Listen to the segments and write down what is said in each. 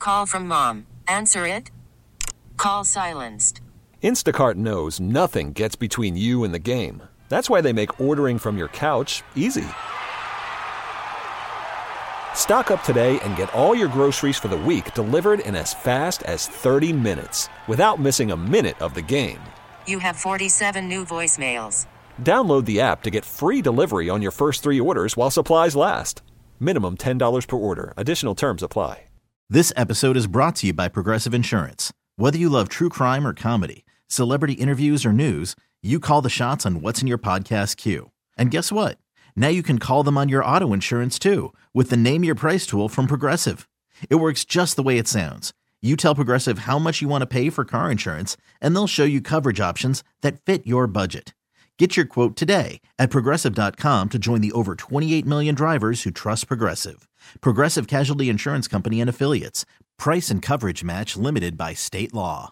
call from mom. Answer it. Call silenced. Instacart knows nothing gets between you and the game. That's why they make ordering from your couch easy. Stock up today and get all your groceries for the week delivered in as fast as 30 minutes without missing a minute of the game. You have 47 new voicemails. Download the app to get free delivery on your first 3 orders while supplies last. Minimum $10 per order. Additional terms apply. This episode is brought to you by Progressive Insurance. Whether you love true crime or comedy, celebrity interviews or news, you call the shots on what's in your podcast queue. And guess what? Now you can call them on your auto insurance too with the Name Your Price tool from Progressive. It works just the way it sounds. You tell Progressive how much you want to pay for car insurance, and they'll show you coverage options that fit your budget. Get your quote today at Progressive.com to join the over 28 million drivers who trust Progressive. Progressive Casualty Insurance Company and Affiliates. Price and coverage match limited by state law.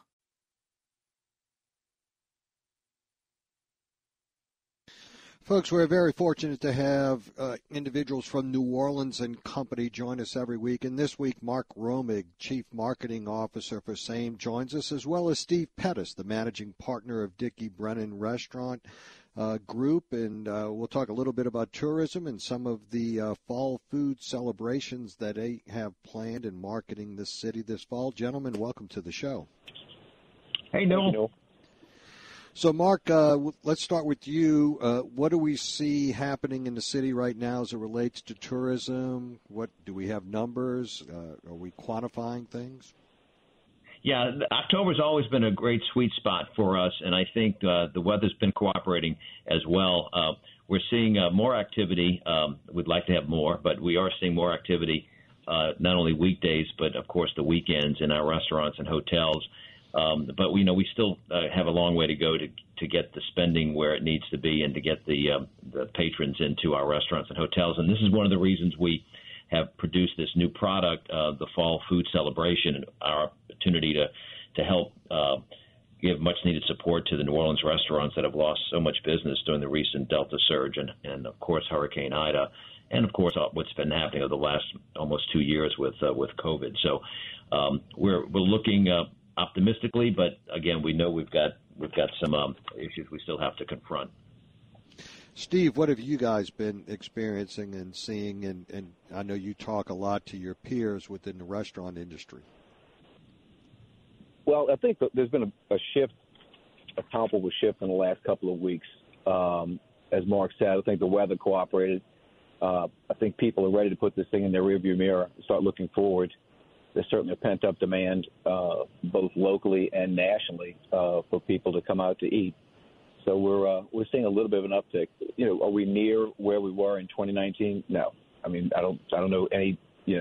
Folks, we're very fortunate to have individuals from New Orleans and Company join us every week. And this week, Mark Romig, Chief Marketing Officer for Same, joins us, as well as Steve Pettis, the Managing Partner of Dickie Brennan Restaurant Group. And we'll talk a little bit about tourism and some of the fall food celebrations that they have planned in marketing this city this fall. Gentlemen, welcome to the show. Hey, Noel. So, Mark, let's start with you. What do we see happening in the city right now as it relates to tourism? What do we have numbers? Are we quantifying things? Yeah, October's always been a great sweet spot for us, and I think the weather's been cooperating as well. We're seeing more activity. We'd like to have more, but we are seeing more activity, not only weekdays, but, of course, the weekends in our restaurants and hotels. But we still have a long way to go to get the spending where it needs to be and to get the patrons into our restaurants and hotels. And this is one of the reasons we have produced this new product, the Fall Food Celebration, and our opportunity to help give much-needed support to the New Orleans restaurants that have lost so much business during the recent Delta surge and of course, Hurricane Ida, and, of course, what's been happening over the last almost 2 years with COVID. So we're looking optimistically, but again, we know we've got some issues we still have to confront. Steve, what have you guys been experiencing and seeing? And I know you talk a lot to your peers within the restaurant industry. Well, I think that there's been a shift, a palpable shift in the last couple of weeks. As Mark said, I think the weather cooperated. I think people are ready to put this thing in their rearview mirror and start looking forward. There's certainly a pent-up demand, both locally and nationally, for people to come out to eat. So we're seeing a little bit of an uptick. Are we near where we were in 2019? No. I mean, I don't know any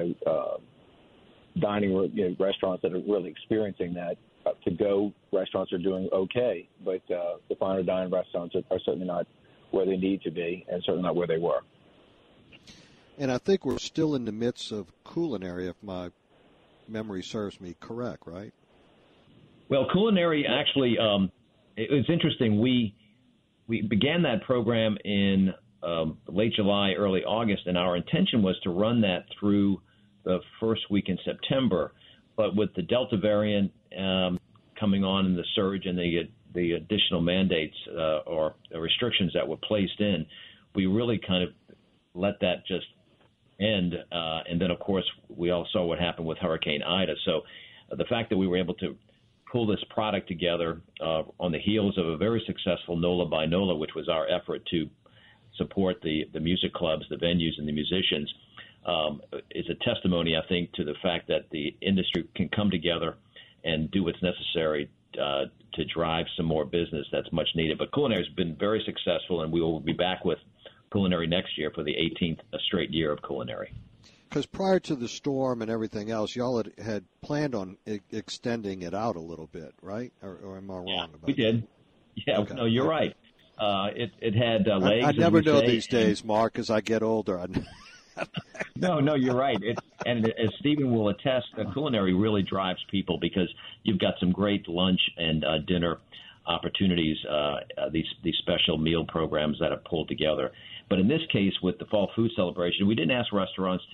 dining restaurants that are really experiencing that. To-go restaurants are doing okay, but the finer dining restaurants are certainly not where they need to be, and certainly not where they were. And I think we're still in the midst of culinary, if my memory serves me correct, right? Well, culinary actually, it was interesting. We began that program in late July, early August, and our intention was to run that through the first week in September. But with the Delta variant coming on and the surge and the additional mandates or restrictions that were placed in, we really kind of let that just end. And then, of course, we all saw what happened with Hurricane Ida. So the fact that we were able to pull this product together on the heels of a very successful NOLA by NOLA, which was our effort to support the music clubs, the venues, and the musicians, is a testimony, I think, to the fact that the industry can come together and do what's necessary to drive some more business that's much needed. But culinary has been very successful, and we will be back with culinary next year for the 18th straight year of culinary. Because prior to the storm and everything else, y'all had planned on extending it out a little bit, right? Or am I wrong about that? We did. Yeah, okay. No, you're right. It had legs. I never know these days, Mark, as I get older. No, you're right. And as Stephen will attest, culinary really drives people because you've got some great lunch and dinner opportunities, these special meal programs that are pulled together. But in this case, with the Fall Food Celebration, we didn't ask restaurants to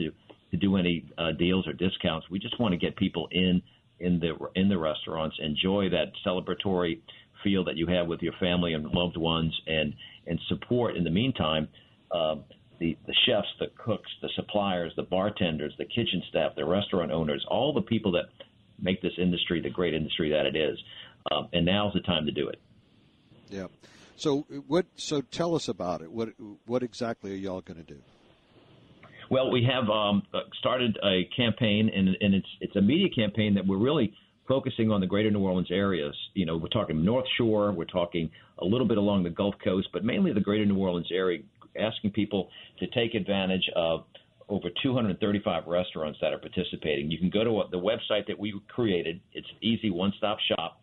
to do any deals or discounts. We just want to get people in the restaurants, enjoy that celebratory feel that you have with your family and loved ones, and support in the meantime the chefs, the cooks, the suppliers, the bartenders, the kitchen staff, the restaurant owners, all the people that make this industry the great industry that it is. And now's the time to do it. Yeah. So tell us about it. What exactly are y'all going to do? Well, we have started a campaign, and it's a media campaign that we're really focusing on the greater New Orleans areas. You know, we're talking North Shore, we're talking a little bit along the Gulf Coast, but mainly the greater New Orleans area, asking people to take advantage of over 235 restaurants that are participating. You can go to the website that we created. It's easy, one-stop shop,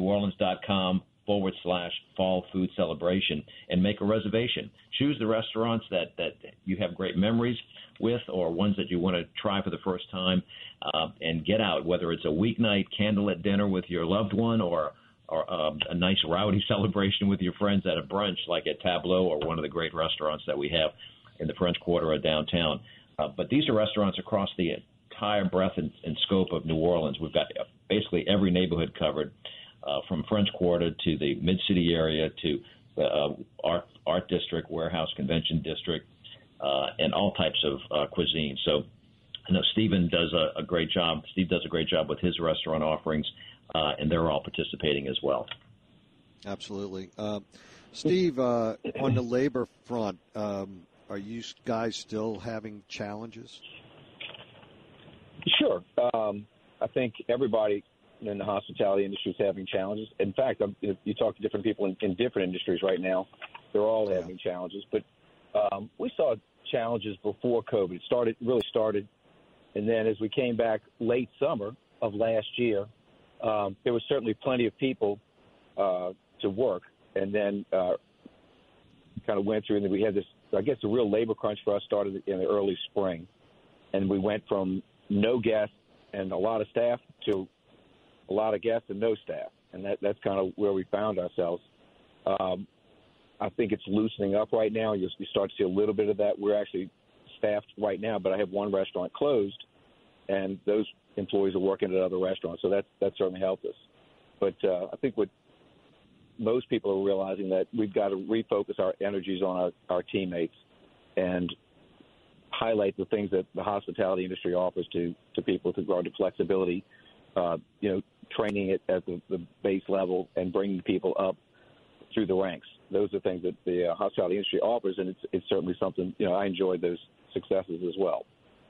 neworleans.com/fall food celebration, and make a reservation. Choose the restaurants that you have great memories with, or ones that you want to try for the first time, and get out, whether it's a weeknight candlelit dinner with your loved one, or a nice rowdy celebration with your friends at a brunch like at Tableau or one of the great restaurants that we have in the French Quarter or downtown. But these are restaurants across the entire breadth and scope of New Orleans. We've got basically every neighborhood covered, from French Quarter to the Mid-City area to the Art District, Warehouse Convention District, and all types of cuisine. So I know Stephen does a great job. Steve does a great job with his restaurant offerings, and they're all participating as well. Absolutely. Steve, on the labor front, are you guys still having challenges? Sure. I think everybody in the hospitality industry is having challenges. In fact, if you talk to different people in different industries right now, they're all having challenges. But we saw challenges before COVID. It really started, and then as we came back late summer of last year, there was certainly plenty of people to work, and then kind of went through, and then we had this, I guess the real labor crunch for us started in the early spring, and we went from no guests and a lot of staff to a lot of guests and no staff, and that's kind of where we found ourselves. I think it's loosening up right now. You start to see a little bit of that. We're actually staffed right now, but I have one restaurant closed, and those employees are working at other restaurants, so that certainly helped us. But I think what most people are realizing that we've got to refocus our energies on our teammates and highlight the things that the hospitality industry offers to people with regard to flexibility, training it at the base level and bringing people up through the ranks. Those are things that the hospitality industry offers, and it's certainly something, I enjoyed those successes as well.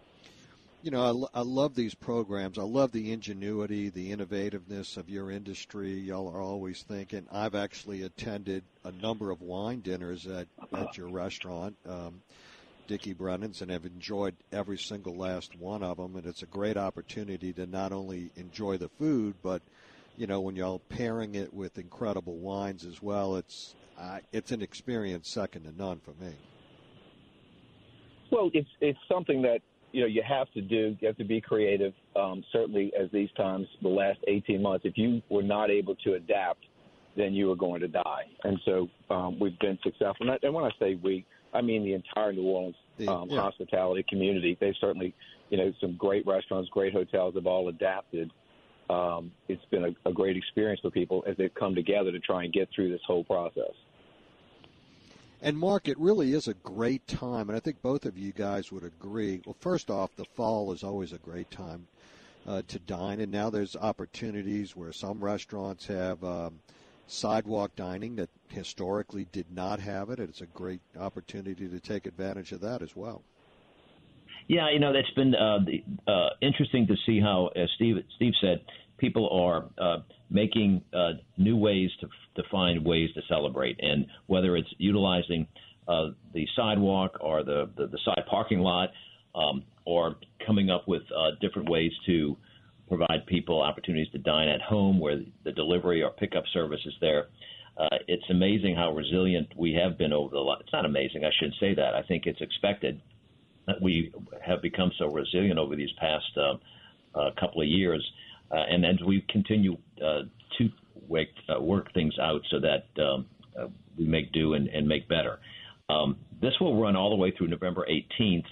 I love these programs. I love the ingenuity, the innovativeness of your industry. Y'all are always thinking. I've actually attended a number of wine dinners at your restaurant, Dickie Brennan's, and have enjoyed every single last one of them. And it's a great opportunity to not only enjoy the food, but, when y'all pairing it with incredible wines as well, it's an experience second to none for me. Well, it's something that, you have to do. You have to be creative. Certainly, as these times, the last 18 months, if you were not able to adapt, then you were going to die. And so we've been successful. And when I say we, I mean the entire New Orleans hospitality community. They've certainly, some great restaurants, great hotels have all adapted. It's been a great experience for people as they've come together to try and get through this whole process. And, Mark, it really is a great time, and I think both of you guys would agree. Well, first off, the fall is always a great time to dine, and now there's opportunities where some restaurants have sidewalk dining that historically did not have it. It's a great opportunity to take advantage of that as well. Yeah, that's been interesting to see how, as Steve said, people are making new ways to find ways to celebrate, and whether it's utilizing the sidewalk or the side parking lot, or coming up with different ways to provide people opportunities to dine at home where the delivery or pickup service is there. It's amazing how resilient we have been over the – it's not amazing, I shouldn't say that. I think it's expected that we have become so resilient over these past couple of years. And as we continue to work things out so that we make do and make better. This will run all the way through November 18th.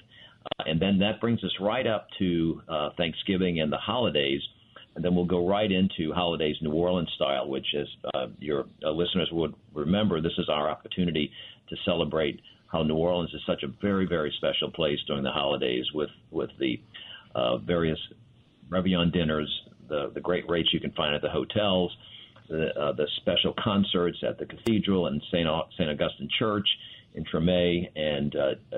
And then that brings us right up to Thanksgiving and the holidays. And then we'll go right into holidays New Orleans style, which, as your listeners would remember, this is our opportunity to celebrate how New Orleans is such a very, very special place during the holidays with the various Réveillon dinners, the great rates you can find at the hotels, the special concerts at the cathedral and St. Augustine Church in Treme, and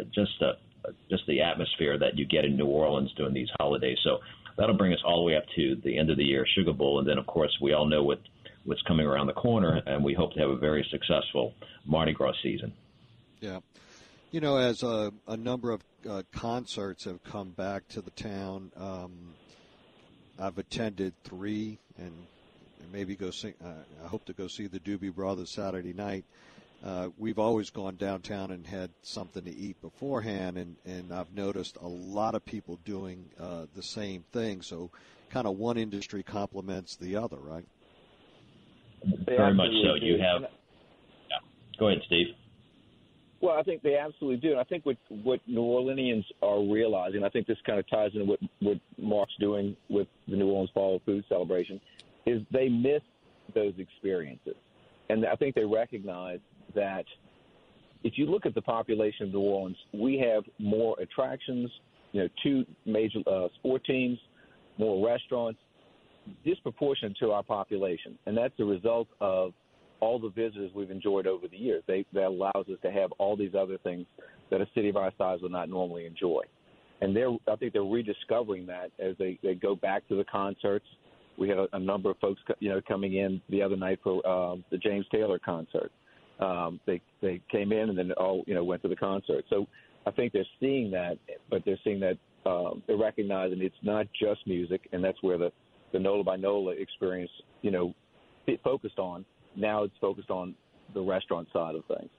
just the atmosphere that you get in New Orleans during these holidays. So that'll bring us all the way up to the end of the year, Sugar Bowl, and then, of course, we all know what's coming around the corner, and we hope to have a very successful Mardi Gras season. Yeah. You know, as a number of concerts have come back to the town, I've attended 3 and maybe go see. I hope to go see the Doobie Brothers Saturday night. We've always gone downtown and had something to eat beforehand, and I've noticed a lot of people doing the same thing. So kind of one industry complements the other, right? Very much so. You have. Yeah. Go ahead, Steve. Well, I think they absolutely do. And I think what New Orleanians are realizing, I think this kind of ties into what Mark's doing with the New Orleans Fall Food Celebration, is they miss those experiences. And I think they recognize that if you look at the population of New Orleans, we have more attractions, 2 major sport teams, more restaurants, disproportionate to our population. And that's a result of all the visitors we've enjoyed over the years. That allows us to have all these other things that a city of our size would not normally enjoy. And I think they're rediscovering that as they go back to the concerts. We had a number of folks, coming in the other night for the James Taylor concert. They came in and then all, went to the concert. So I think they're seeing that, but they're seeing that they're recognizing it's not just music, and that's where the NOLA by NOLA experience, it focused on. Now it's focused on the restaurant side of things.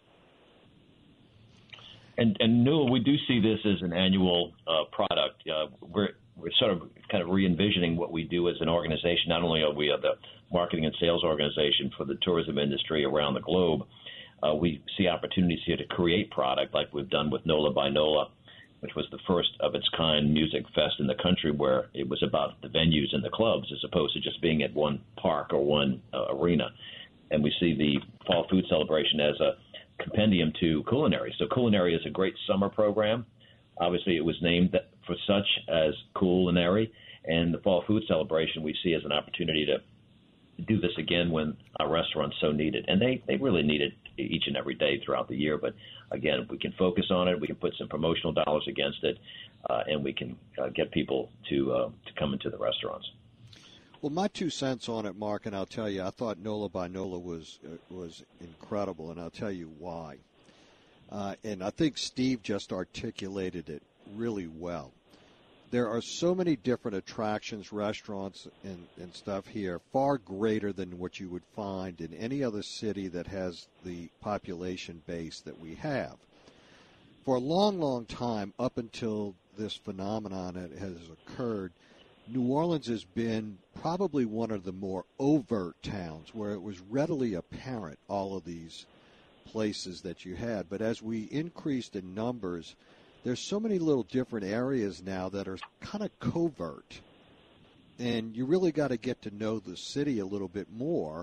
And Newell, we do see this as an annual product. We're sort of kind of re-envisioning what we do as an organization. Not only are we the marketing and sales organization for the tourism industry around the globe, we see opportunities here to create product like we've done with NOLA by NOLA, which was the first of its kind music fest in the country where it was about the venues and the clubs as opposed to just being at one park or one arena. And we see the Fall Food Celebration as a compendium to culinary. So culinary is a great summer program. Obviously, it was named for such as culinary, and the Fall Food Celebration we see as an opportunity to do this again when our restaurants so need it. And they really need it each and every day throughout the year. But, again, we can focus on it. We can put some promotional dollars against it, and we can get people to come into the restaurants. Well, my 2 cents on it, Mark, and I'll tell you, I thought NOLA by NOLA was incredible, and I'll tell you why. And I think Steve just articulated it really well. There are so many different attractions, restaurants, and stuff here, far greater than what you would find in any other city that has the population base that we have. For a long, long time, up until this phenomenon has occurred, New Orleans has been probably one of the more overt towns where it was readily apparent all of these places that you had. But as we increased in numbers, there's so many little different areas now that are kind of covert. And you really got to get to know the city a little bit more,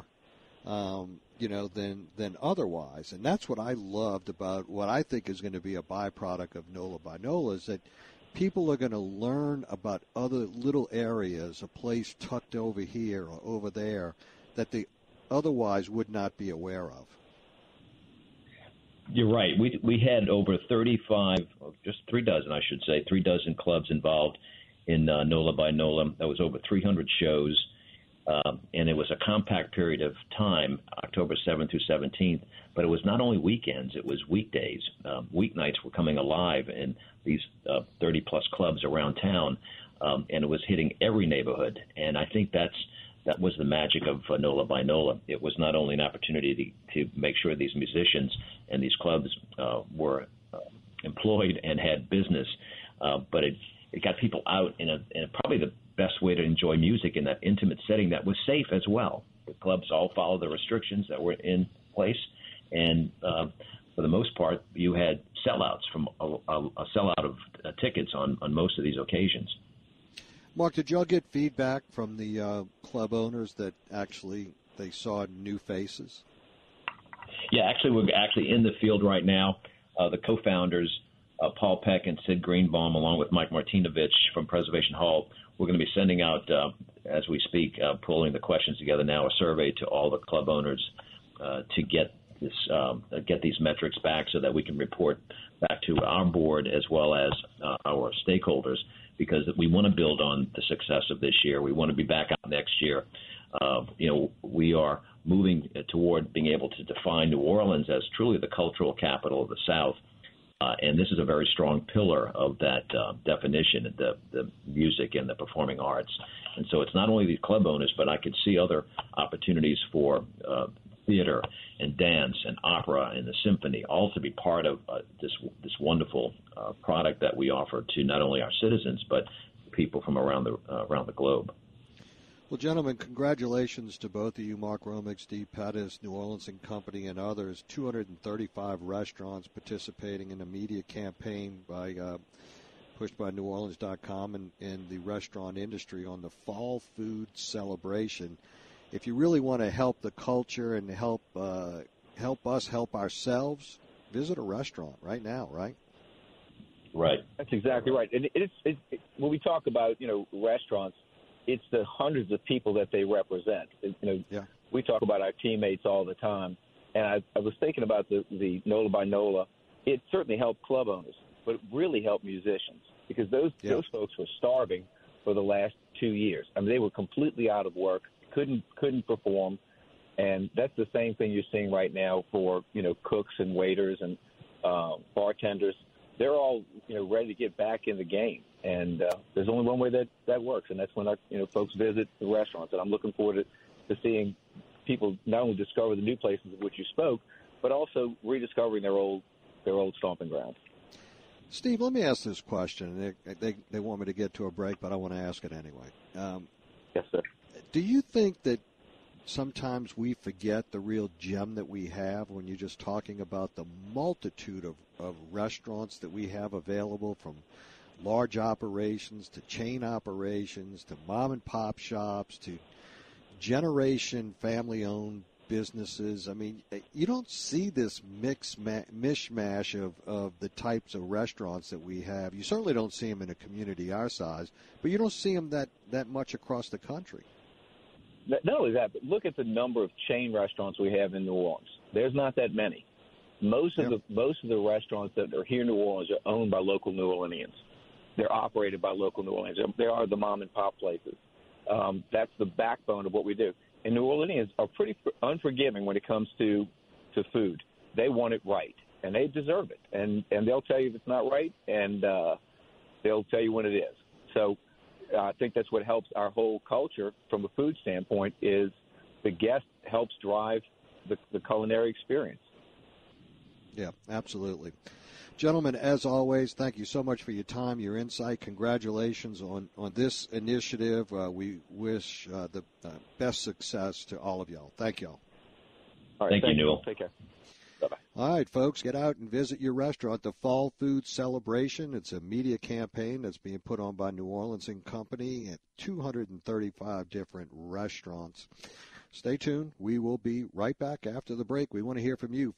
than otherwise. And that's what I loved about what I think is going to be a byproduct of NOLA by NOLA is that people are going to learn about other little areas, a place tucked over here or over there, that they otherwise would not be aware of. You're right. We had over 35, just 36, I should say, 36 clubs involved in NOLA by NOLA. That was over 300 shows, and it was a compact period of time, October 7th through 17th. But it was not only weekends; it was weekdays. Weeknights were coming alive in these 30-plus clubs around town, and it was hitting every neighborhood. And I think that was the magic of NOLA by NOLA. It was not only an opportunity to make sure these musicians and these clubs were employed and had business, but it got people out in probably the best way to enjoy music in that intimate setting that was safe as well. The clubs all followed the restrictions that were in place, and for the most part, you had sellouts from a sellout of tickets on most of these occasions. Mark, did y'all get feedback from the club owners that actually they saw new faces? Yeah, actually, we're actually in the field right now. The co-founders, Paul Peck and Sid Greenbaum, along with Mike Martinovich from Preservation Hall, we're going to be sending out, as we speak, pulling the questions together now, a survey to all the club owners to get these metrics back so that we can report back to our board as well as our stakeholders, because we want to build on the success of this year. We want to be back out next year. We are moving toward being able to define New Orleans as truly the cultural capital of the South. And this is a very strong pillar of that definition, the music and the performing arts. And so it's not only the club owners, but I could see other opportunities for theater and dance and opera and the symphony, all to be part of this wonderful product that we offer to not only our citizens, but people from around the globe. Well, gentlemen, congratulations to both of you, Mark Romig, Steve Pettis, New Orleans and Company, and others. 235 restaurants participating in a media campaign pushed by NewOrleans.com and the restaurant industry on the Fall Food Celebration. If you really want to help the culture and help us help ourselves, visit a restaurant right now, right? Right. That's exactly right. And it's when we talk about, restaurants, it's the hundreds of people that they represent. We talk about our teammates all the time. And I was thinking about the NOLA by NOLA. It certainly helped club owners, but it really helped musicians because those folks were starving for the last 2 years. I mean, they were completely out of work, couldn't perform. And that's the same thing you're seeing right now for, cooks and waiters and bartenders. They're all, ready to get back in the game. And there's only one way that works, and that's when our, folks visit the restaurants. And I'm looking forward to seeing people not only discover the new places of which you spoke, but also rediscovering their old stomping ground. Steve, let me ask this question. They want me to get to a break, but I want to ask it anyway. Yes, sir. Do you think that sometimes we forget the real gem that we have when you're just talking about the multitude of restaurants that we have available, from large operations to chain operations to mom and pop shops to generation family-owned businesses? I mean, you don't see this mishmash of the types of restaurants that we have. You certainly don't see them in a community our size, but you don't see them that much across the country. Not only that, but look at the number of chain restaurants we have in New Orleans. There's not that many. Most of the restaurants that are here in New Orleans are owned by local New Orleanians. They're operated by local New Orleans. They are the mom and pop places. That's the backbone of what we do. And New Orleanians are pretty unforgiving when it comes to food. They want it right, and they deserve it. And they'll tell you if it's not right, and they'll tell you when it is. So I think that's what helps our whole culture from a food standpoint is the guest helps drive the culinary experience. Yeah, absolutely. Gentlemen, as always, thank you so much for your time, your insight. Congratulations on this initiative. We wish the best success to all of y'all. Thank y'all. All right, thank you, Newell. Take care. Bye-bye. All right, folks, get out and visit your restaurant. The Fall Food Celebration. It's a media campaign that's being put on by New Orleans and Company at 235 different restaurants. Stay tuned. We will be right back after the break. We want to hear from you.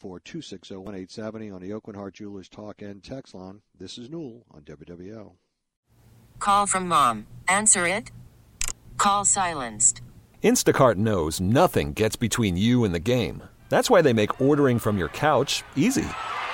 504-260-1870 on the Oakland Heart Jewelers Talk and Text line. This is Newell on WWL. Call from mom. Answer it. Call silenced. Instacart knows nothing gets between you and the game. That's why they make ordering from your couch easy.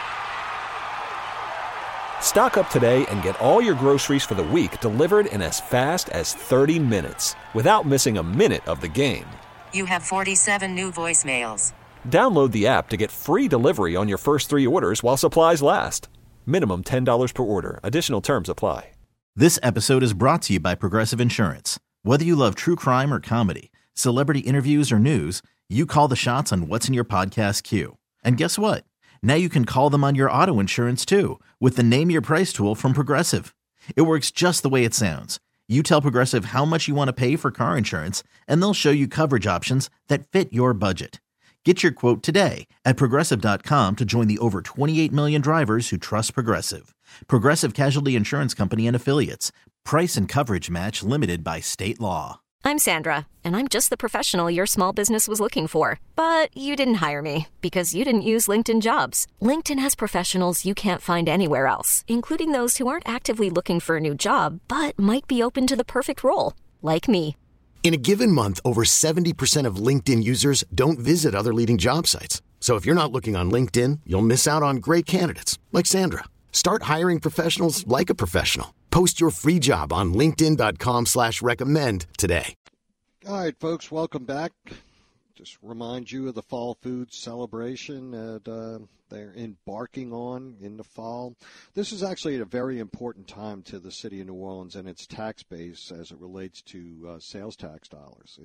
Stock up today and get all your groceries for the week delivered in as fast as 30 minutes without missing a minute of the game. You have 47 new voicemails. Download the app to get free delivery on your first 3 orders while supplies last. Minimum $10 per order. Additional terms apply. This episode is brought to you by Progressive Insurance. Whether you love true crime or comedy, celebrity interviews or news, you call the shots on what's in your podcast queue. And guess what? Now you can call them on your auto insurance too with the Name Your Price tool from Progressive. It works just the way it sounds. You tell Progressive how much you want to pay for car insurance, and they'll show you coverage options that fit your budget. Get your quote today at Progressive.com to join the over 28 million drivers who trust Progressive. Progressive Casualty Insurance Company and Affiliates. Price and coverage match limited by state law. I'm Sandra, and I'm just the professional your small business was looking for. But you didn't hire me because you didn't use LinkedIn Jobs. LinkedIn has professionals you can't find anywhere else, including those who aren't actively looking for a new job, but might be open to the perfect role, like me. In a given month, over 70% of LinkedIn users don't visit other leading job sites. So if you're not looking on LinkedIn, you'll miss out on great candidates like Sandra. Start hiring professionals like a professional. Post your free job on linkedin.com/recommend today. All right, folks, welcome back. Just remind you of the Fall Foods celebration that they're embarking on in the fall. This is actually a very important time to the city of New Orleans and its tax base as it relates to sales tax dollars.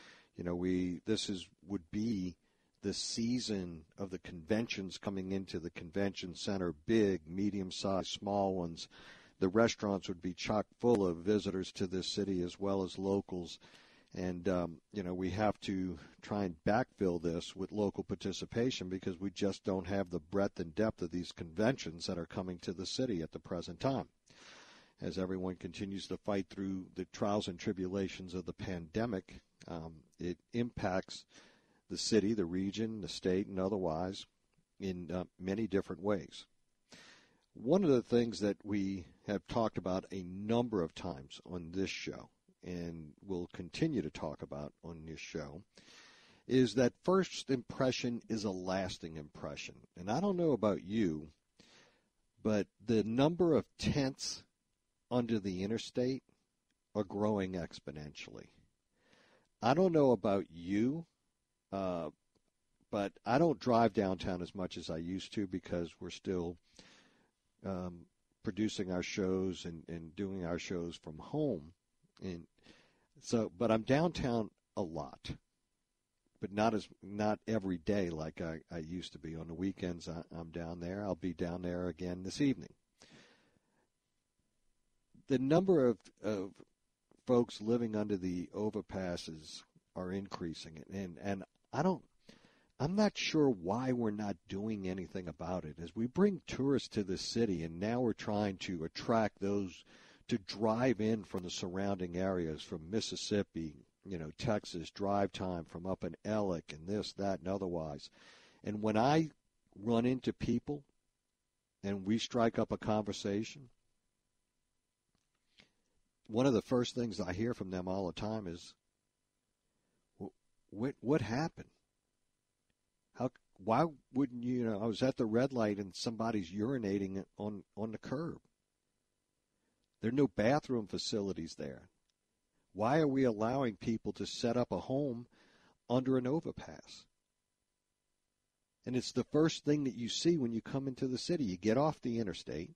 Would be the season of the conventions coming into the convention center, big, medium-sized, small ones. The restaurants would be chock full of visitors to this city as well as locals. And, we have to try and backfill this with local participation because we just don't have the breadth and depth of these conventions that are coming to the city at the present time. As everyone continues to fight through the trials and tribulations of the pandemic, it impacts the city, the region, the state, and otherwise in many different ways. One of the things that we have talked about a number of times on this show and will continue to talk about on this show is that first impression is a lasting impression. And I don't know about you, but the number of tents under the interstate are growing exponentially. I don't know about you, but I don't drive downtown as much as I used to because we're still producing our shows and doing our shows from home. But I'm downtown a lot, but not every day like I used to be. On the weekends, I'm down there. I'll be down there again this evening. The number of folks living under the overpasses are increasing, and I'm not sure why we're not doing anything about it. As we bring tourists to the city, and now we're trying to attract those to drive in from the surrounding areas, from Mississippi, Texas, drive time from up in Ellick and this, that, and otherwise. And when I run into people and we strike up a conversation, one of the first things I hear from them all the time is, what happened? Why wouldn't you, I was at the red light and somebody's urinating on the curb. There are no bathroom facilities there. Why are we allowing people to set up a home under an overpass? And it's the first thing that you see when you come into the city. You get off the interstate.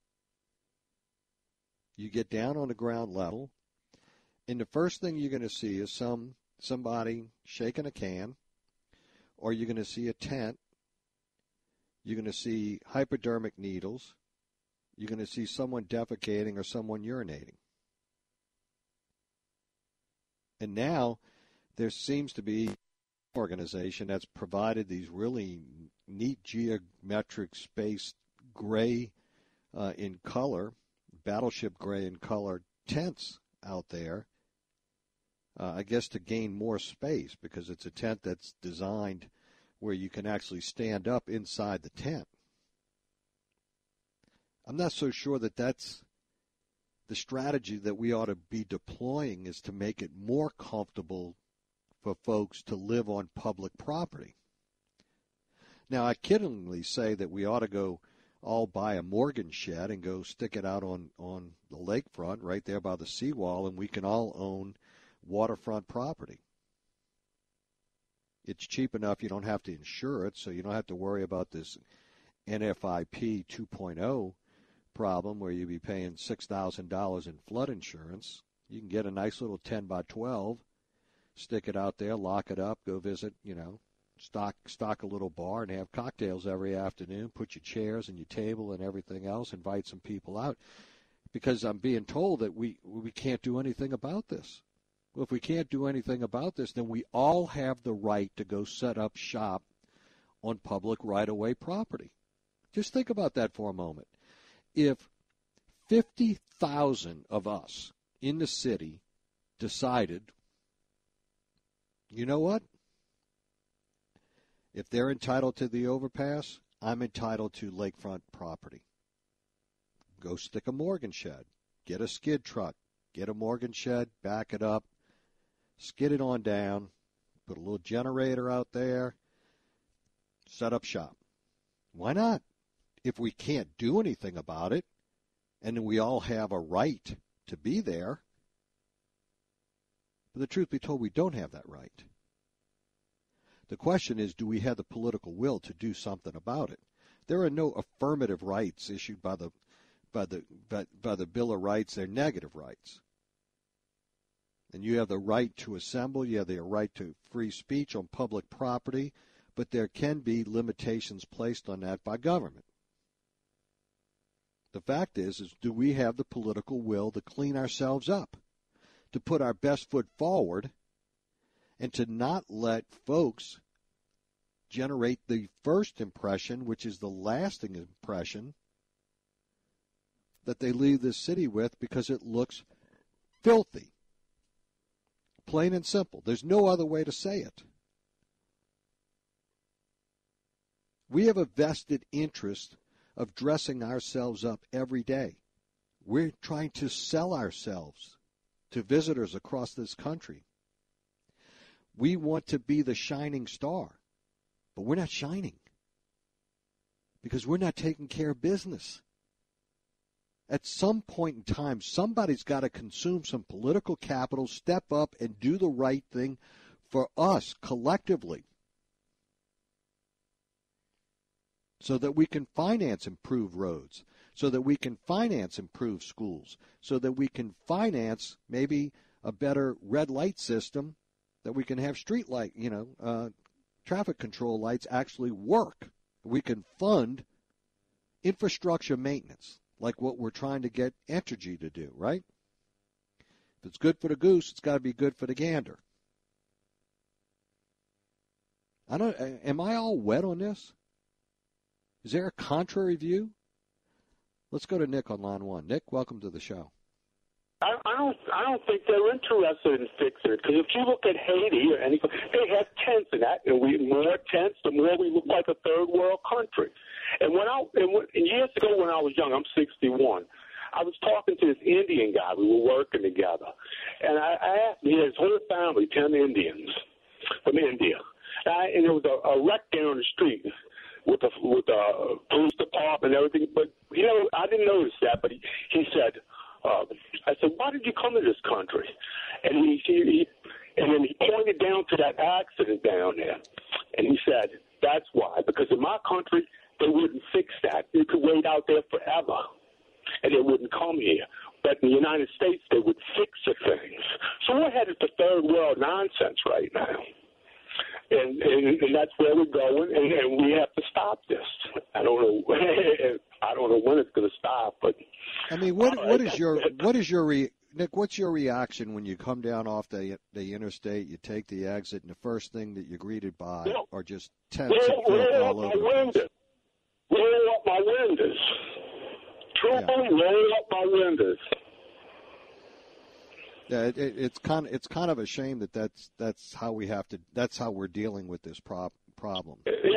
You get down on the ground level. And the first thing you're going to see is somebody shaking a can, or you're going to see a tent. You're going to see hypodermic needles. You're going to see someone defecating or someone urinating. And now there seems to be an organization that's provided these really neat geometric spaced gray in color, battleship gray in color tents out there, I guess to gain more space because it's a tent that's designed where you can actually stand up inside the tent. I'm not so sure that that's the strategy that we ought to be deploying, is to make it more comfortable for folks to live on public property. Now, I kiddingly say that we ought to go all buy a Morgan shed and go stick it out on the lakefront right there by the seawall, and we can all own waterfront property. It's cheap enough you don't have to insure it, so you don't have to worry about this NFIP 2.0 problem where you'd be paying $6,000 in flood insurance. You can get a nice little 10 by 12, stick it out there, lock it up, go visit, stock a little bar and have cocktails every afternoon, put your chairs and your table and everything else, invite some people out. Because I'm being told that we can't do anything about this. Well, if we can't do anything about this, then we all have the right to go set up shop on public right-of-way property. Just think about that for a moment. If 50,000 of us in the city decided, you know what? If they're entitled to the overpass, I'm entitled to lakefront property. Go stick a Morgan shed. Get a skid truck. Get a Morgan shed, back it up, skid it on down, put a little generator out there, set up shop. Why not? If we can't do anything about it, and we all have a right to be there, but the truth be told, we don't have that right. The question is, do we have the political will to do something about it? There are no affirmative rights issued by the Bill of Rights. They're negative rights. And you have the right to assemble, you have the right to free speech on public property, but there can be limitations placed on that by government. The fact is do we have the political will to clean ourselves up, to put our best foot forward, and to not let folks generate the first impression, which is the lasting impression, that they leave this city with because it looks filthy. Plain and simple. There's no other way to say it. We have a vested interest of dressing ourselves up every day. We're trying to sell ourselves to visitors across this country. We want to be the shining star, but we're not shining because we're not taking care of business. At some point in time, somebody's got to consume some political capital, step up, and do the right thing for us collectively so that we can finance improved roads, so that we can finance improved schools, so that we can finance maybe a better red light system, that we can have street light, traffic control lights actually work. We can fund infrastructure maintenance, like what we're trying to get Entergy to do, right? If it's good for the goose, it's got to be good for the gander. Am I all wet on this? Is there a contrary view? Let's go to Nick on line one. Nick, welcome to the show. I don't think they're interested in fixing it, because if you look at Haiti or anything, they have tents in that, and more tents, the more we look like a third world country. And years ago when I was young, I'm 61, I was talking to this Indian guy. We were working together, and I asked him, he had his whole family, 10 Indians from India, and there was a wreck down the street with the police department and everything. But I didn't notice that. But he said, I said, why did you come to this country? And and then he pointed down to that accident down there, and he said, that's why. Because in my country, they wouldn't fix that. You could wait out there forever, and they wouldn't come here. But in the United States, they would fix the things. So we're headed to third world nonsense right now. And that's where we're going, and we have to stop this. I don't know when it's going to stop, but I mean, Nick? What's your reaction when you come down off the interstate, you take the exit, and the first thing that you're greeted by are just tents and filth all over? Roll up my windows. Truthfully, roll up my windows. Yeah, it's kind of a shame that's how we have to. That's how we're dealing with this problem.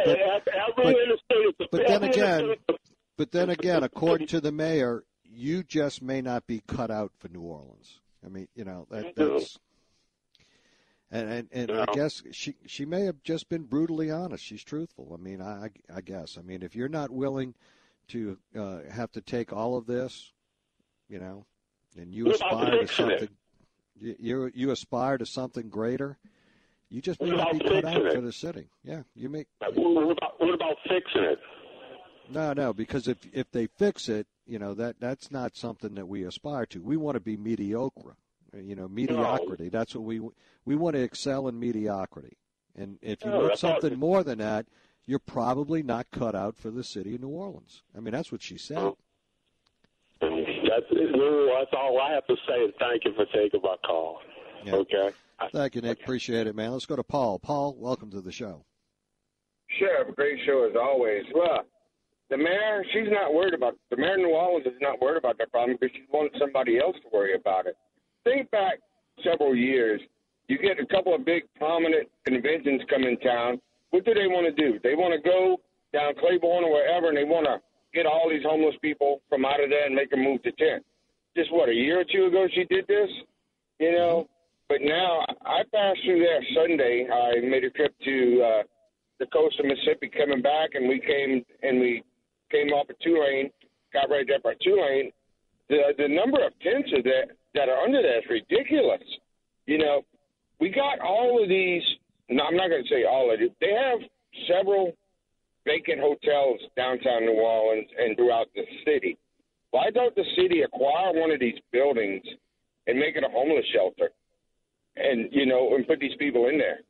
But then again, according to the mayor, you just may not be cut out for New Orleans. I mean, that's. And I guess she may have just been brutally honest. She's truthful. I mean, I guess. I mean, if you're not willing to have to take all of this, and you aspire to something. You aspire to something greater. You just may not be cut out for the city. Yeah, you may. What about fixing it? No, because if they fix it, that's not something that we aspire to. We want to be mediocre. Mediocrity. No. That's what we want to excel in mediocrity. And if you want something more than that, you're probably not cut out for the city of New Orleans. I mean, that's what she said. That's all I have to say, and thank you for taking my call. Yeah. Okay. Thank you, Nick. Appreciate it, man. Let's go to Paul. Paul, welcome to the show. Sheriff, great show as always. Well, the mayor, she's not worried about the mayor of New Orleans is not worried about that problem because she wants somebody else to worry about it. Think back several years. You get a couple of big prominent conventions come in town. What do they want to do? They want to go down Claiborne or wherever, and they want to get all these homeless people from out of there and make them move to tent. Just what, a year or two ago she did this? You know? But now I passed through there Sunday. I made a trip to the coast of Mississippi coming back, and we came off a 2-lane, got right there by 2-lane. The number of tents that are under that is ridiculous. You know, we got all of these. No, I'm not going to say all of it. They have several vacant hotels downtown New Orleans and throughout the city. Why don't the city acquire one of these buildings and make it a homeless shelter, and and put these people in there?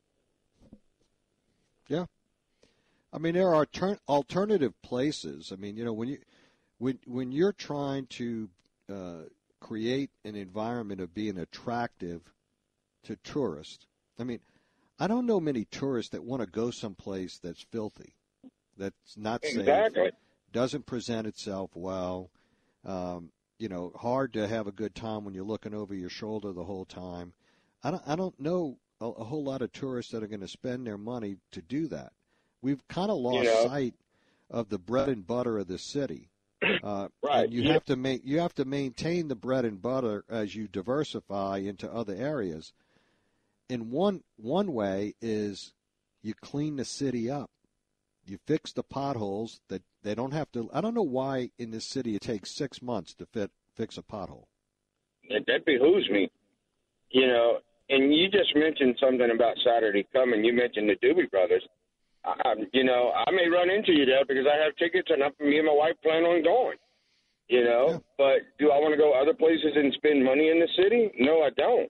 Yeah, I mean there are alternative places. I mean, when you're trying to create an environment of being attractive to tourists, I mean, I don't know many tourists that want to go someplace that's filthy, that's not safe, doesn't present itself well, hard to have a good time when you're looking over your shoulder the whole time. I don't know a whole lot of tourists that are going to spend their money to do that. We've kind of lost sight of the bread and butter of the city. Right. And you have to maintain the bread and butter as you diversify into other areas. And one way is you clean the city up. You fix the potholes that they don't have to. I don't know why in this city it takes 6 months to fix a pothole. That behooves me. And you just mentioned something about Saturday coming. You mentioned the Doobie Brothers. I may run into you there because I have tickets and me and my wife plan on going. Yeah. But do I want to go other places and spend money in the city? No, I don't.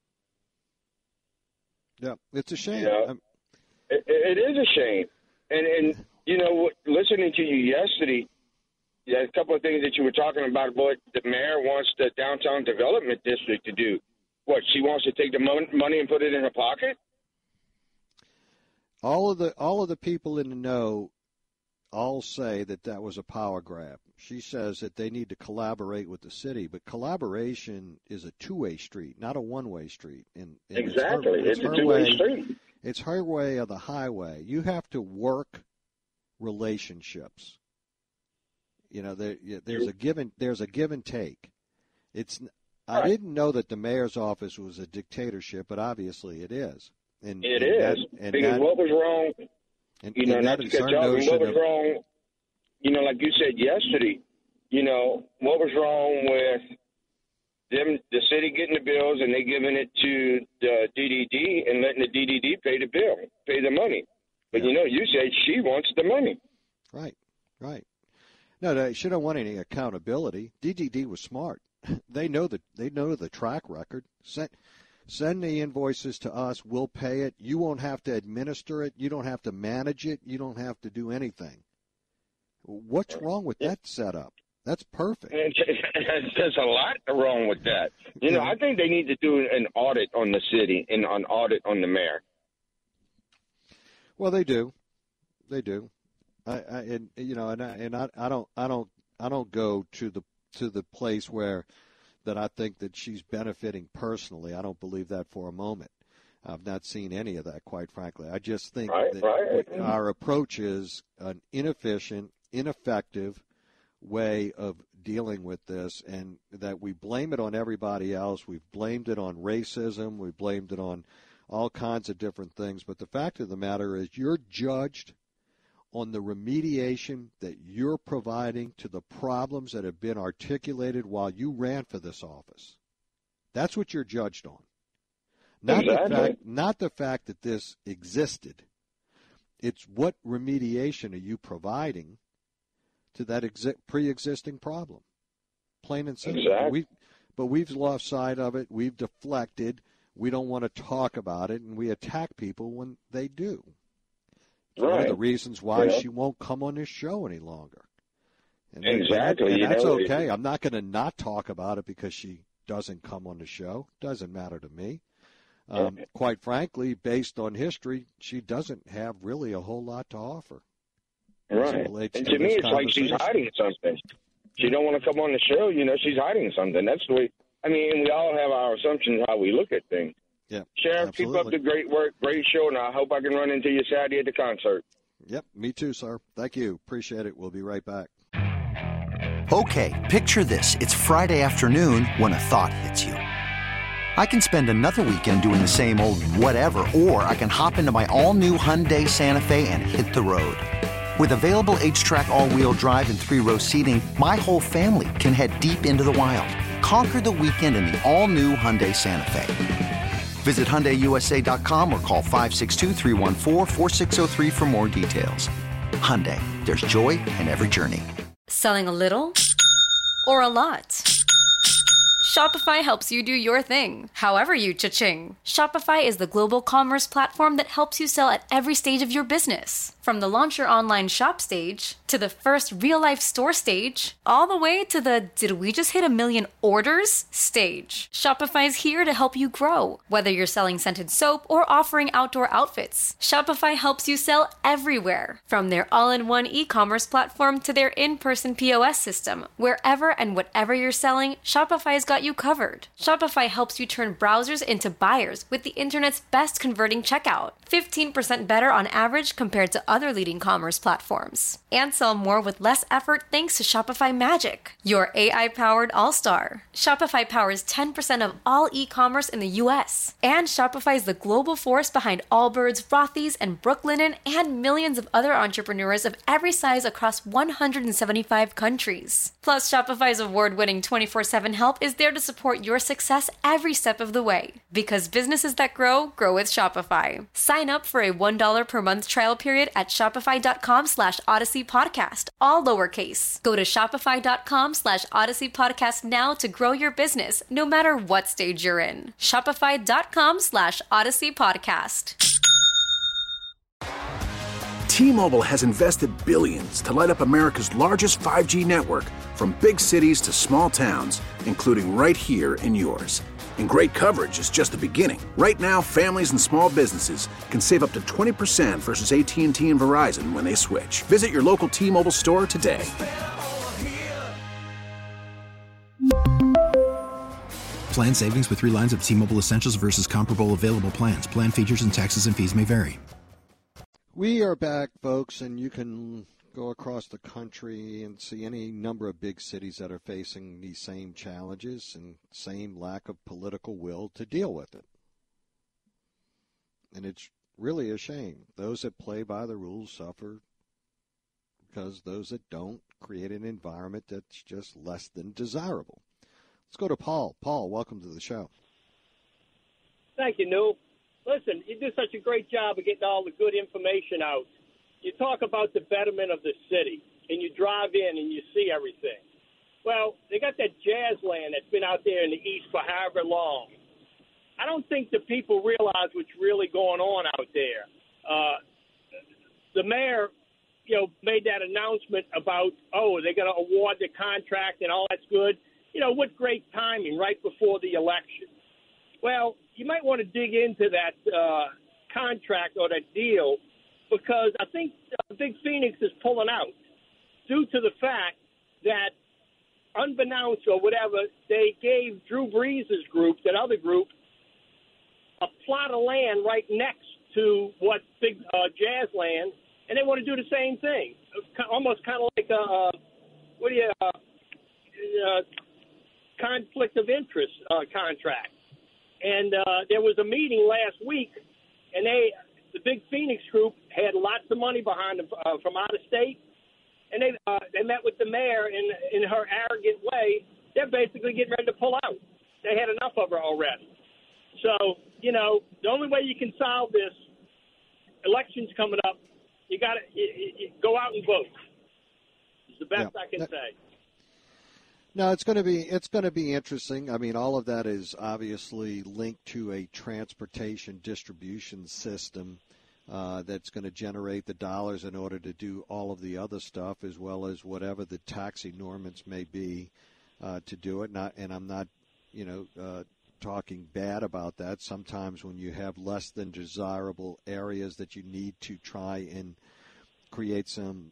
Yeah, it's a shame. It is a shame. And listening to you yesterday, a couple of things that you were talking about what the mayor wants the downtown development district to do. What, she wants to take the money and put it in her pocket? All of the people in the know all say that was a power grab. She says that they need to collaborate with the city, but collaboration is a two-way street, not a one-way street. And exactly. It's a two-way street. It's her way or the highway. You have to work relationships. There's a give and take. I didn't know that the mayor's office was a dictatorship, but obviously it is. It is. Because what was wrong? Not to cut you off, what was wrong? Like you said yesterday, what was wrong with them, the city getting the bills and they giving it to the DDD and letting the DDD pay the bill, pay the money? But you said she wants the money. Right. No, they should have won any accountability. DDD was smart. They know the track record. Send the invoices to us. We'll pay it. You won't have to administer it. You don't have to manage it. You don't have to do anything. What's wrong with that setup? That's perfect. There's a lot wrong with that. I think they need to do an audit on the city and an audit on the mayor. Well, they do. I don't go to the place where that I think that she's benefiting personally. I don't believe that for a moment. I've not seen any of that, quite frankly. I just think our approach is an inefficient, ineffective way of dealing with this, and that we blame it on everybody else. We've blamed it on racism. We've blamed it on all kinds of different things. But the fact of the matter is you're judged on the remediation that you're providing to the problems that have been articulated while you ran for this office. That's what you're judged on. Not the fact that this existed. It's what remediation are you providing to that pre-existing problem. Plain and simple. Exactly. But we've lost sight of it. We've deflected. We don't want to talk about it, and we attack people when they do. It's one of the reasons why she won't come on this show any longer. And exactly. And that's okay. I'm not going to not talk about it because she doesn't come on the show. Doesn't matter to me. Quite frankly, based on history, she doesn't have really a whole lot to offer. Right. And to me, it's like she's hiding something. She don't want to come on the show. You know, she's hiding something. That's the way. I mean, we all have our assumptions how we look at things. Yeah. Sheriff, absolutely. Keep up the great work. Great show, and I hope I can run into you Saturday at the concert. Yep, me too, sir. Thank you. Appreciate it. We'll be right back. Okay, picture this. It's Friday afternoon when a thought hits you. I can spend another weekend doing the same old whatever, or I can hop into my all-new Hyundai Santa Fe and hit the road. With available H-Track all-wheel drive and 3-row seating, my whole family can head deep into the wild. Conquer the weekend in the all-new Hyundai Santa Fe. Visit HyundaiUSA.com or call 562-314-4603 for more details. Hyundai, there's joy in every journey. Selling a little or a lot? Shopify helps you do your thing, however you cha-ching. Shopify is the global commerce platform that helps you sell at every stage of your business. From the launch your online shop stage, to the first real-life store stage, all the way to the did we just hit 1 million orders stage. Shopify's here to help you grow. Whether you're selling scented soap or offering outdoor outfits, Shopify helps you sell everywhere. From their all-in-one e-commerce platform to their in-person POS system, wherever and whatever you're selling, Shopify's got you covered. Shopify helps you turn browsers into buyers with the internet's best converting checkout. 15% better on average compared to other leading commerce platforms. And sell more with less effort thanks to Shopify Magic, your AI-powered all-star. Shopify powers 10% of all e-commerce in the U.S. And Shopify is the global force behind Allbirds, Rothy's, and Brooklinen, and millions of other entrepreneurs of every size across 175 countries. Plus, Shopify's award-winning 24/7 help is there to support your success every step of the way. Because businesses that grow, grow with Shopify. Sign up for a $1 per month trial period at shopify.com/Odyssey Podcast, all lowercase. Go to shopify.com/Odyssey Podcast now to grow your business, no matter what stage you're in. Shopify.com/Odyssey Podcast. T-Mobile has invested billions to light up America's largest 5G network, from big cities to small towns, including right here in yours. And great coverage is just the beginning. Right now, families and small businesses can save up to 20% versus AT&T and Verizon when they switch. Visit your local T-Mobile store today. Plan savings with 3 lines of T-Mobile Essentials versus comparable available plans. Plan features and taxes and fees may vary. We are back, folks, and you can go across the country and see any number of big cities that are facing these same challenges and same lack of political will to deal with it. And it's really a shame. Those that play by the rules suffer because those that don't create an environment that's just less than desirable. Let's go to Paul. Paul, welcome to the show. Thank you, Newell. Listen, you do such a great job of getting all the good information out. You talk about the betterment of the city, and you drive in and you see everything. Well, they got that jazz land that's been out there in the east for however long. I don't think the people realize what's really going on out there. The mayor, made that announcement about, they're going to award the contract and all that's good. What great timing right before the election. Well, you might want to dig into that contract or that deal, because I think Big Phoenix is pulling out due to the fact that, unbeknownst or whatever, they gave Drew Brees' group, that other group, a plot of land right next to what Big Jazz land, and they want to do the same thing. Almost kind of like a conflict of interest contract. And there was a meeting last week, and the Big Phoenix group had lots of money behind them from out of state, and they met with the mayor in her arrogant way. They're basically getting ready to pull out. They had enough of her already. So, the only way you can solve this, elections coming up, you got to go out and vote. It's the best I can say. No, it's going to be interesting. I mean, all of that is obviously linked to a transportation distribution system that's going to generate the dollars in order to do all of the other stuff, as well as whatever the tax enormous may be to do it. And I'm not talking bad about that. Sometimes when you have less than desirable areas that you need to try and create some,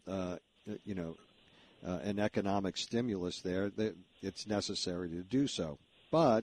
an economic stimulus there, that it's necessary to do so. But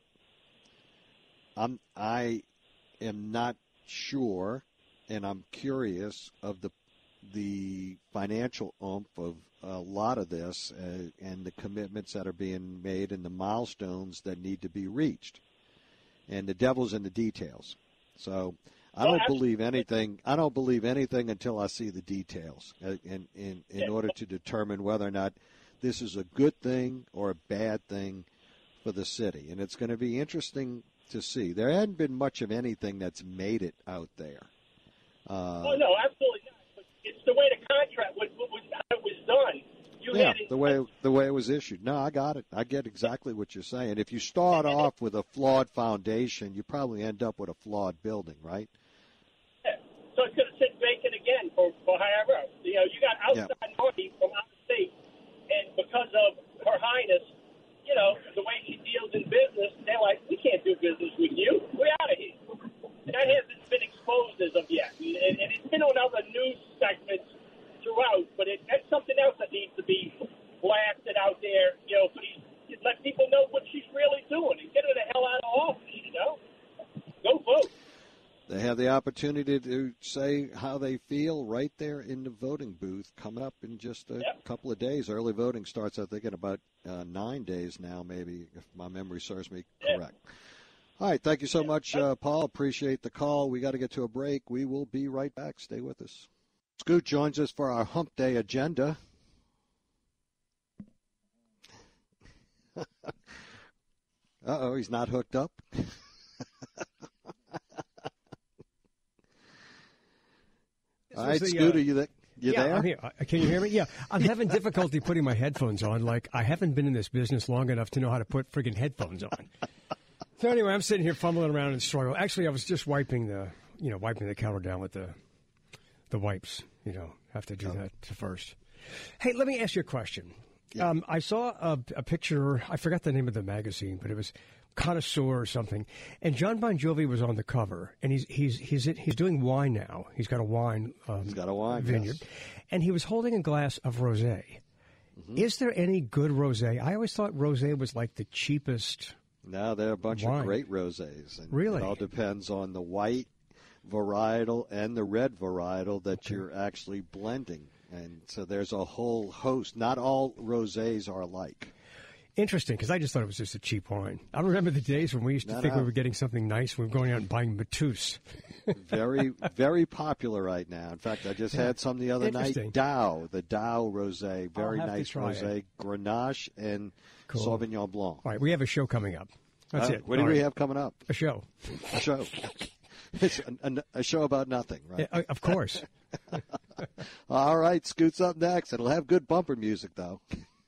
I am not sure, and I'm curious of the financial oomph of a lot of this and the commitments that are being made and the milestones that need to be reached. And the devil's in the details. So I don't believe anything. I don't believe anything until I see the details in order to determine whether or not this is a good thing or a bad thing for the city. And it's going to be interesting to see. There hadn't been much of anything that's made it out there. No, absolutely not. But it's the way the contract was done. The way it was issued. No, I got it. I get exactly what you're saying. If you start off with a flawed foundation, you probably end up with a flawed building, right? Yeah. So it's going to sit vacant again for however. You got outside money from out of state, and because of Her Highness, the way she deals in business, they're like, we can't do business with you. We're out of here. That hasn't been exposed as of yet, and it's been on other news segments throughout, but that's something else that needs to be blasted out there, let people know what she's really doing and get her the hell out of office, Go vote. They have the opportunity to say how they feel right there in the voting booth coming up in just a couple of days. Early voting starts, I think, in about 9 days now, maybe, if my memory serves me correct. All right, thank you so much, Paul. Appreciate the call. We got to get to a break. We will be right back. Stay with us. Scoot joins us for our Hump Day agenda. Uh-oh, he's not hooked up. All right, Scoot, are you there? There? I'm here. Can you hear me? Yeah. I'm having difficulty putting my headphones on. Like, I haven't been in this business long enough to know how to put friggin' headphones on. So anyway, I'm sitting here fumbling around and struggling. Actually, I was just wiping the counter down with the wipes. Have to do that first. Hey, let me ask you a question. Yeah. I saw a picture. I forgot the name of the magazine, but it was Connoisseur or something. And John Bon Jovi was on the cover, and he's doing wine now. He's got a wine. He's got a wine vineyard, yes. And he was holding a glass of rosé. Mm-hmm. Is there any good rosé? I always thought rosé was like the cheapest. No, there are a bunch of great rosés. And really, it all depends on the white varietal and the red varietal that you're actually blending. And so there's a whole host. Not all rosés are alike. Interesting, because I just thought it was just a cheap wine. I remember the days when we used to think we were getting something nice. We were going out and buying Matus. Very, very popular right now. In fact, I just had some the other night. The Dow Rosé, very nice rosé, Grenache and Sauvignon Blanc. All right, we have a show coming up. That's it. What do we have coming up? A show. A show. It's a show about nothing, right? Yeah, of course. All right, Scoot's up next. It'll have good bumper music, though.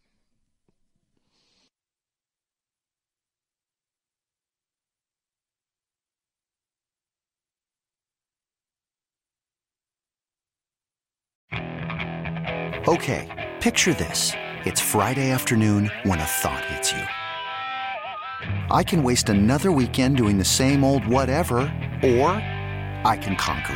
Okay, picture this. It's Friday afternoon when a thought hits you. I can waste another weekend doing the same old whatever, or I can conquer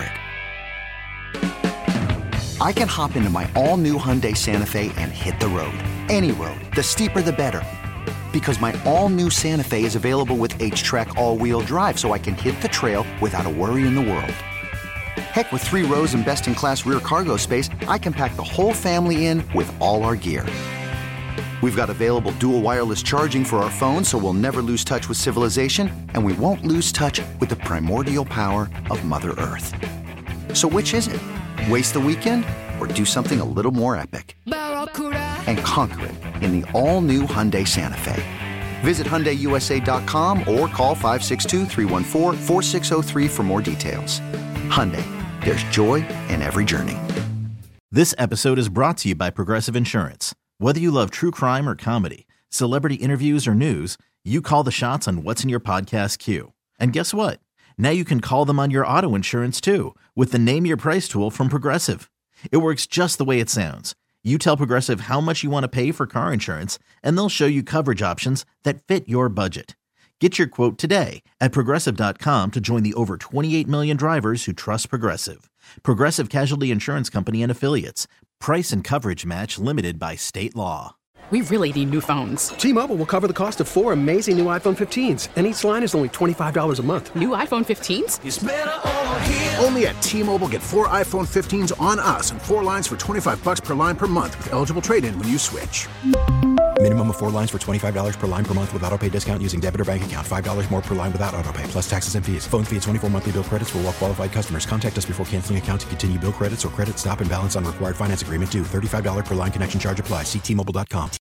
it. I can hop into my all-new Hyundai Santa Fe and hit the road. Any road. The steeper, the better. Because my all-new Santa Fe is available with H-Track all-wheel drive, so I can hit the trail without a worry in the world. Heck, with 3 rows and best-in-class rear cargo space, I can pack the whole family in with all our gear. We've got available dual wireless charging for our phones, so we'll never lose touch with civilization, and we won't lose touch with the primordial power of Mother Earth. So which is it? Waste the weekend or do something a little more epic? And conquer it in the all-new Hyundai Santa Fe. Visit HyundaiUSA.com or call 562-314-4603 for more details. Hyundai, there's joy in every journey. This episode is brought to you by Progressive Insurance. Whether you love true crime or comedy, celebrity interviews or news, you call the shots on what's in your podcast queue. And guess what? Now you can call them on your auto insurance too with the Name Your Price tool from Progressive. It works just the way it sounds. You tell Progressive how much you want to pay for car insurance, and they'll show you coverage options that fit your budget. Get your quote today at Progressive.com to join the over 28 million drivers who trust Progressive. Progressive Casualty Insurance Company and Affiliates. Price and coverage match limited by state law. We really need new phones. T-Mobile will cover the cost of 4 amazing new iPhone 15s, and each line is only $25 a month. New iPhone 15s? It's better over here. Only at T-Mobile, get 4 iPhone 15s on us and 4 lines for $25 per line per month with eligible trade-in when you switch. Minimum of 4 lines for $25 per line per month with autopay discount using debit or bank account. $5 more per line without autopay, plus taxes and fees. Phone fee at 24 monthly bill credits for well-qualified customers. Contact us before canceling account to continue bill credits or credit stop and balance on required finance agreement due. $35 per line connection charge applies. See T-Mobile.com.